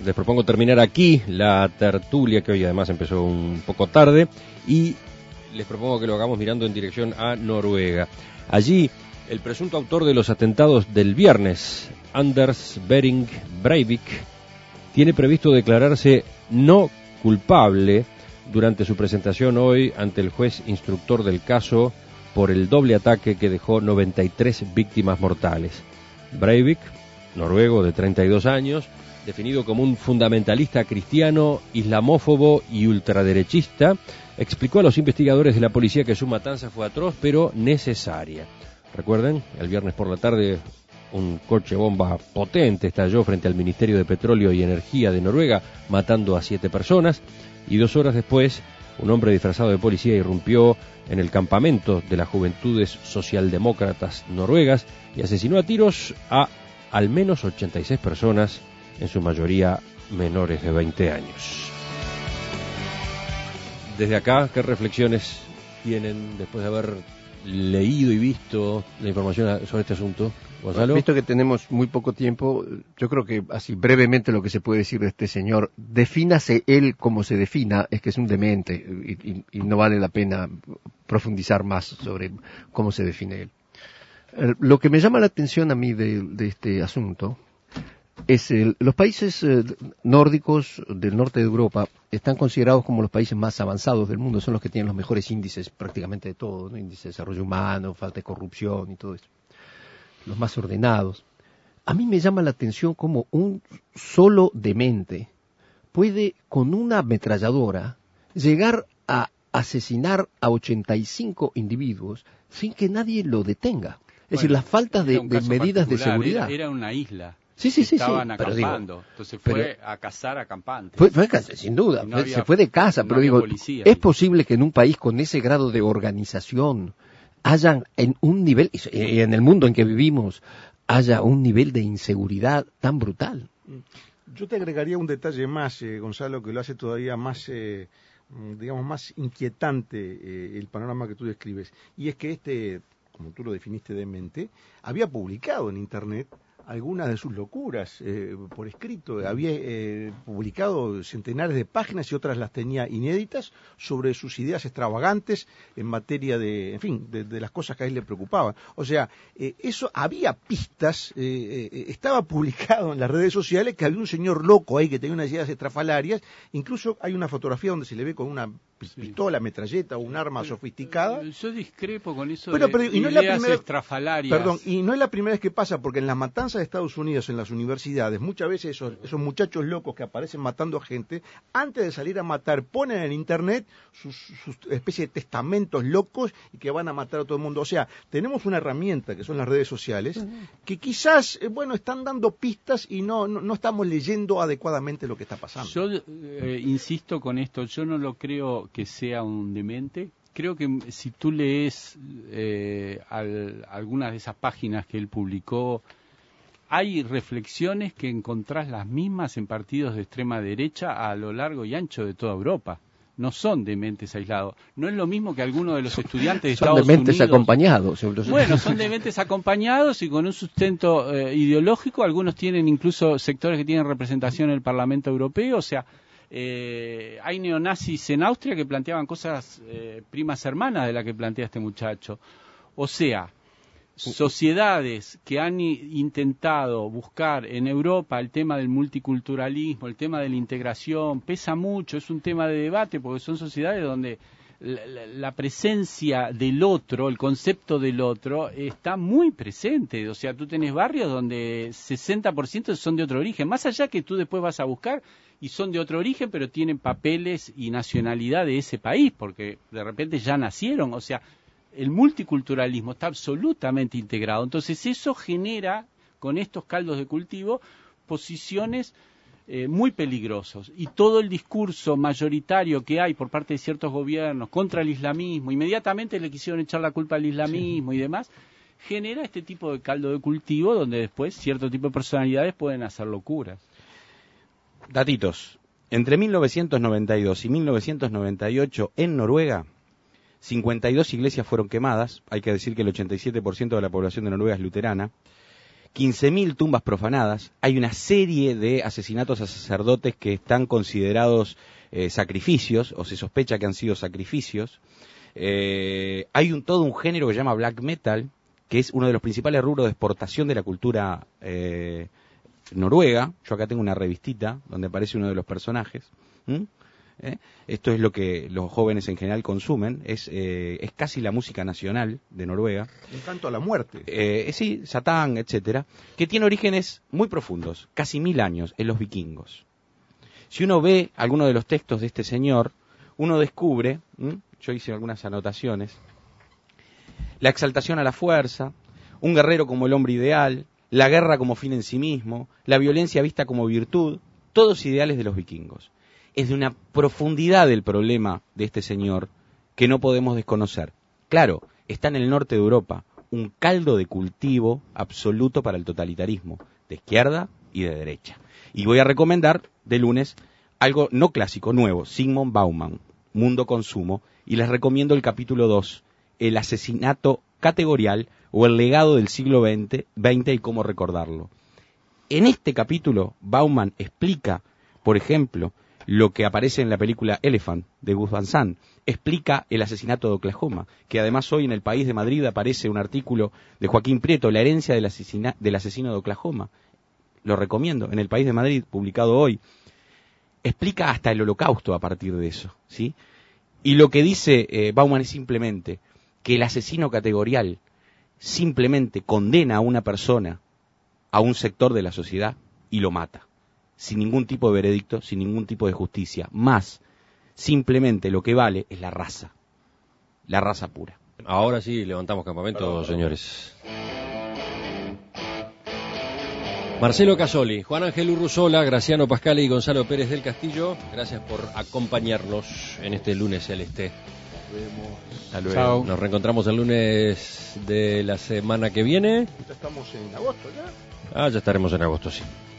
les propongo terminar aquí la tertulia, que hoy además empezó un poco tarde, y les propongo que lo hagamos mirando en dirección a Noruega. Allí, el presunto autor de los atentados del viernes, Anders Behring Breivik, tiene previsto declararse no culpable durante su presentación hoy ante el juez instructor del caso por el doble ataque que dejó 93 víctimas mortales. Breivik, noruego de 32 años, definido como un fundamentalista cristiano, islamófobo y ultraderechista, explicó a los investigadores de la policía que su matanza fue atroz pero necesaria. Recuerden, el viernes por la tarde un coche bomba potente estalló frente al Ministerio de Petróleo y Energía de Noruega, matando a 7 personas, y 2 horas después un hombre disfrazado de policía irrumpió en el campamento de las Juventudes Socialdemócratas Noruegas y asesinó a tiros a al menos 86 personas, en su mayoría menores de 20 años. Desde acá, ¿qué reflexiones tienen después de haber leído y visto la información sobre este asunto? Gonzalo. Visto que tenemos muy poco tiempo, yo creo que así brevemente lo que se puede decir de este señor, defínase él como se defina, es que es un demente y no vale la pena profundizar más sobre cómo se define él. Lo que me llama la atención a mí de este asunto es los países nórdicos del norte de Europa están considerados como los países más avanzados del mundo, son los que tienen los mejores índices prácticamente de todo, ¿no? Índice de desarrollo humano, falta de corrupción y todo eso, los más ordenados. A mí me llama la atención cómo un solo demente puede con una ametralladora llegar a asesinar a 85 individuos sin que nadie lo detenga. Es decir, las faltas de medidas de seguridad. Era una isla. Sí. Estaban acampando, digo, entonces fue a cazar acampantes. Fue sin duda, no se fue de casa, no pero digo, policía, ¿es posible que en un país con ese grado de organización hayan en un nivel, y en el mundo en que vivimos, haya un nivel de inseguridad tan brutal? Yo te agregaría un detalle más, Gonzalo, que lo hace todavía más, digamos, más inquietante el panorama que tú describes. Y es que como tú lo definiste demente, había publicado en Internet algunas de sus locuras por escrito. Había publicado centenares de páginas y otras las tenía inéditas sobre sus ideas extravagantes en materia de, en fin, de las cosas que a él le preocupaban. O sea, eso había pistas, estaba publicado en las redes sociales que había un señor loco ahí que tenía unas ideas estrafalarias. Incluso hay una fotografía donde se le ve con una pistola, metralleta o un arma sofisticada. Yo discrepo con eso pero, de y no ideas es la primera, estrafalarias. Perdón, y no es la primera vez que pasa, porque en las matanzas de Estados Unidos, en las universidades, muchas veces esos muchachos locos que aparecen matando a gente, antes de salir a matar, ponen en Internet sus especies de testamentos locos y que van a matar a todo el mundo. O sea, tenemos una herramienta que son las redes sociales, que quizás, están dando pistas y no estamos leyendo adecuadamente lo que está pasando. Yo insisto con esto, yo no lo creo que sea un demente. Creo que si tú lees algunas de esas páginas que él publicó, hay reflexiones que encontrás las mismas en partidos de extrema derecha a lo largo y ancho de toda Europa. No son dementes aislados. No es lo mismo que algunos de los estudiantes de Estados Unidos. Son dementes acompañados. Bueno, son dementes acompañados y con un sustento ideológico. Algunos tienen incluso sectores que tienen representación en el Parlamento Europeo. O sea, hay neonazis en Austria que planteaban cosas primas hermanas de la que plantea este muchacho. O sea, sociedades que han intentado buscar en Europa el tema del multiculturalismo, el tema de la integración, pesa mucho, es un tema de debate porque son sociedades donde la presencia del otro, el concepto del otro, está muy presente. O sea, tú tenés barrios donde 60% son de otro origen, más allá que tú después vas a buscar y son de otro origen, pero tienen papeles y nacionalidad de ese país, porque de repente ya nacieron. O sea, el multiculturalismo está absolutamente integrado. Entonces eso genera, con estos caldos de cultivo, posiciones muy peligrosos. Y todo el discurso mayoritario que hay por parte de ciertos gobiernos contra el islamismo, inmediatamente le quisieron echar la culpa al islamismo y demás, genera este tipo de caldo de cultivo donde después cierto tipo de personalidades pueden hacer locuras. Datitos. Entre 1992 y 1998 en Noruega, 52 iglesias fueron quemadas. Hay que decir que el 87% de la población de Noruega es luterana. 15.000 tumbas profanadas, hay una serie de asesinatos a sacerdotes que están considerados sacrificios, o se sospecha que han sido sacrificios. Hay todo un género que se llama black metal, que es uno de los principales rubros de exportación de la cultura noruega. Yo acá tengo una revistita donde aparece uno de los personajes. Esto es lo que los jóvenes en general consumen, es casi la música nacional de Noruega. Un canto a la muerte. Sí, Satán, etcétera, que tiene orígenes muy profundos, casi 1000 años, en los vikingos. Si uno ve alguno de los textos de este señor, uno descubre, yo hice algunas anotaciones, la exaltación a la fuerza, un guerrero como el hombre ideal, la guerra como fin en sí mismo, la violencia vista como virtud, todos ideales de los vikingos. Es de una profundidad el problema de este señor que no podemos desconocer. Claro, está en el norte de Europa, un caldo de cultivo absoluto para el totalitarismo, de izquierda y de derecha. Y voy a recomendar de lunes algo no clásico, nuevo, Zygmunt Bauman, Mundo Consumo, y les recomiendo el capítulo 2, el asesinato categorial o el legado del siglo XX y cómo recordarlo. En este capítulo, Bauman explica, por ejemplo, lo que aparece en la película Elephant, de Gus Van Sant, explica el asesinato de Oklahoma, que además hoy en El País de Madrid aparece un artículo de Joaquín Prieto, la herencia del asesino de Oklahoma. Lo recomiendo, en El País de Madrid, publicado hoy. Explica hasta el holocausto a partir de eso, ¿sí? Y lo que dice Bauman es simplemente que el asesino categorial simplemente condena a una persona, a un sector de la sociedad, y lo mata, sin ningún tipo de veredicto, sin ningún tipo de justicia. Más, simplemente lo que vale es la raza pura. Ahora sí, levantamos campamento, señores. Marcelo Casoli, Juan Ángel Urruzola, Graciano Pascale y Gonzalo Pérez del Castillo, gracias por acompañarnos en este lunes celeste. Hasta luego. Chao. Nos reencontramos el lunes de la semana que viene. Ya estamos en agosto ya. Ya estaremos en agosto, sí.